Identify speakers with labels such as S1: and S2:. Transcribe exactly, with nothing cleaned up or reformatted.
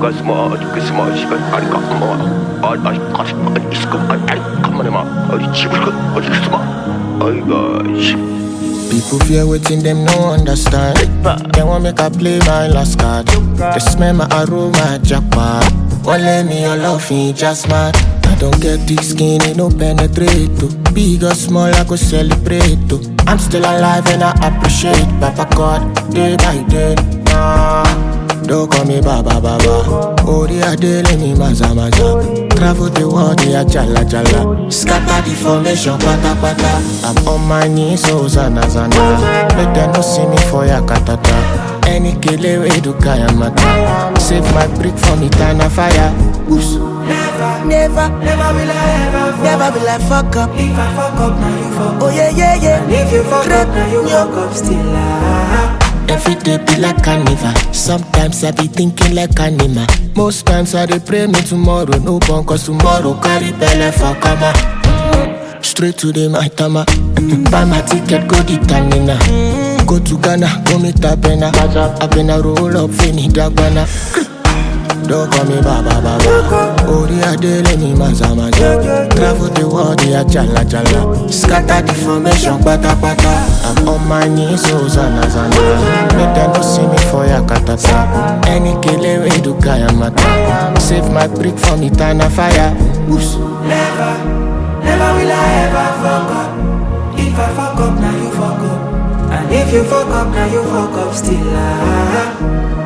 S1: got small, you get small, she got I got more. I I got it's good. I I come on, ma. I cheap good. I just small. Oh gosh.
S2: People fear waiting, them no understand. They want make I play my last card. They smell my aroma, jackpot. Won't let me your love in just mad. I don't get thick skin, it no penetrate to. Big or small, I go celebrate to. I'm still alive and I appreciate Papa God, day by day. Nah, don't call me Baba Baba. Oh, the adele ni maza maza. Travel the world, yeah, jala jala. Scatter the formation, pata pata. I'm on my knees, so zana zana. Make them no see me for ya katata. Any killer way to kaya mata. Save my brick from eternal fire. Oops.
S3: Never, never, never will I ever fuck Never will I fuck up. If I fuck up, now you fuck up. Oh yeah, yeah, yeah. And if you fuck up, now you fuck up still. Ah.
S2: Every day be like carnival. Sometimes I be thinking like animal. Most times I dey pray me tomorrow no born, cause tomorrow carry belle for kama. Straight to the Maitama. Buy my ticket, go the Tanina. Go to Ghana, go meet Abena. Abena roll up, fini Dagbana. Don't call me Baba Baba. Oh, the adele ni maza maza. Travel the world, yeah, jala jala. Scatter the formation, pata pata. I'm on my knees, so zana zana. Make them no see me for ya katata. Any killer way to kaya mata. Save my brick from eternal fire. Oops.
S3: Never, never will I ever fuck up. If I fuck up, now you fuck up. And if you fuck up, now you fuck up still. Ah.